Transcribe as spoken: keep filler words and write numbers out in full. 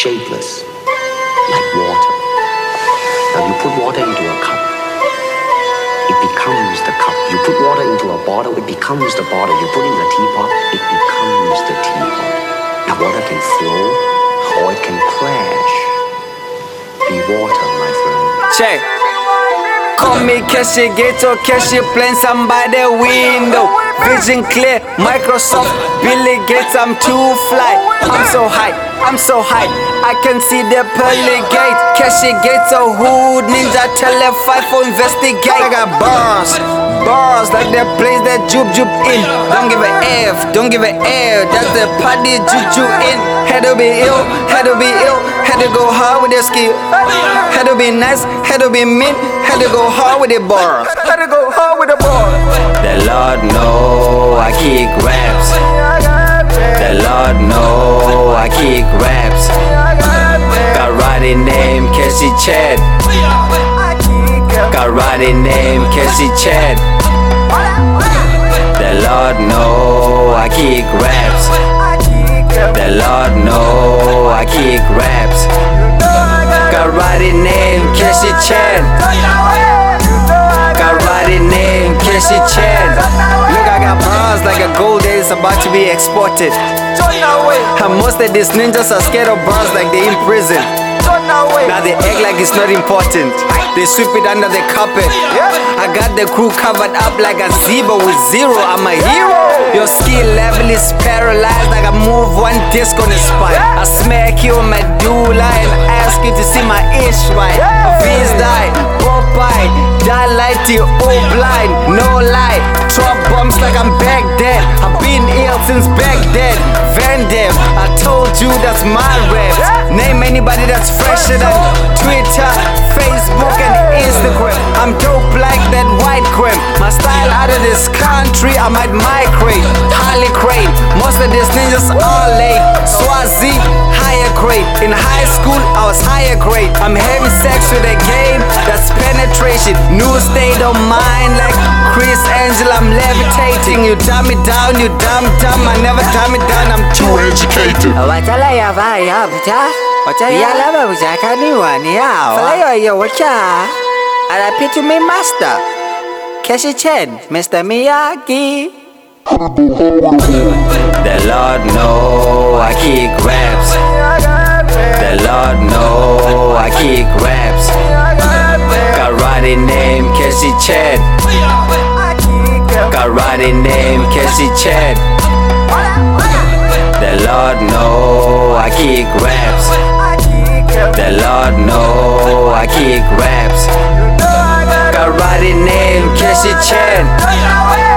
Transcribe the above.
shapeless, like water. Now you put water into a cup, it becomes the cup. You put water into a bottle, it becomes the bottle. You put it in a teapot, it becomes the teapot. Now water can flow or it can crash. Be water, my friend. Check. Call me Keshi Gator, Keshi playing some by the window. Vision clear, Microsoft, Billy Gates, I'm too fly. I'm so high, I'm so high, I can see the pearly gate. Keshi Gator, hood ninja, tele five for investigate. I got bars, bars like the place that Jup Jup in. Don't give a F, don't give a F, that's the party Juju in. Had to be ill, had to be ill, had to go hard with the skill. Had to be nice, had to be mean, had to go hard with the bar. Had to go hard with the bar. The Lord know I kick raps. The Lord know I kick raps. Karate name Keshi Chad. Karate name Keshi Chad. The Lord know I kick raps. The Lord know I kick raps. Karate name Keshi Chad. Karate name Keshi Chad. Look, I got bras like a gold that is about to be exported. And most of these ninjas are scared of bras like they in prison. Now they act like it's not important. They sweep it under the carpet. I got the crew covered up like a zebra with zero. I'm a hero. Your skill level is paralyzed like I move one disc on the spine. I smack you on my medulla and ask you to see my ish right. Vince died, Popeye, die light to you all blind. No lie, drop bombs like I'm back then. I've been ill since back then. Van Damme, I told you that's my rap. Name anybody that's fresher than Twitter, Facebook and Instagram. I'm dope like that white cream. My style out of this country, I might migrate. Harley Crane, most of these ninjas are late. Swazi, higher grade. In high school, I was higher grade. I'm having sex with a game, that's penetration. New state of mind like Chris Angel, I'm levitating. You dumb it down, you dumb dumb. I never dumb it down, I'm too educated. Watala ya vaya buta. Ya lava buta kaniwa ni yao. Falayo yo wacha. Arapitu me master. Keshi Chen, Mister Miyagi. The Lord know I kick raps. The Lord know I kick raps. Karate name Keshi Chad. Karate name Keshi Chad. The Lord know I kick raps. The Lord know I kick raps. Karate name Keshi Chad.